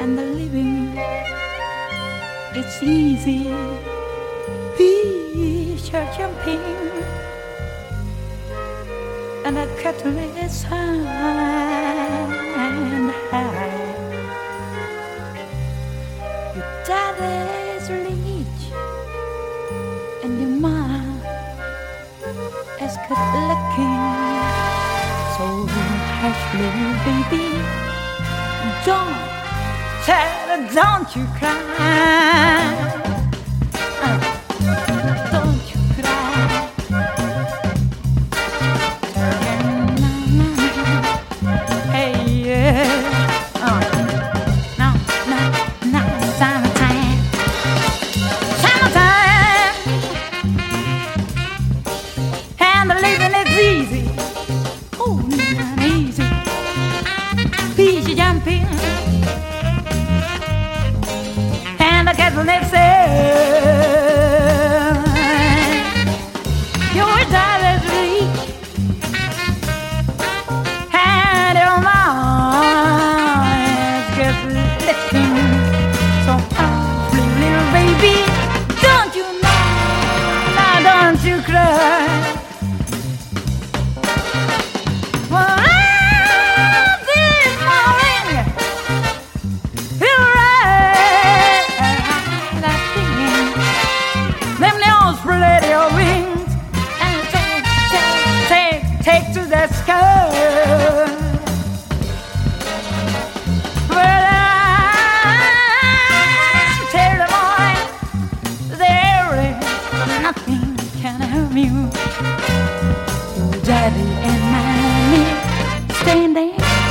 and the living, it's easy. Fish are jumping and the cattle is high and high. Your daddy's rich and your mom is good looking. So hush, little baby, don't you cry. Don't you cry. Hey, yeah. No, summertime. Summertime. And the living is easy. Oh, not easy. Peasy jumping. And the cattle next your daughter's rich and your mom is good looking. So please, little baby, don't you know? Now don't you cry. Well, this morning, them nails spread your wings and take to the sky. But I tell the boy, there is nothing can harm you. Your daddy and mommy standing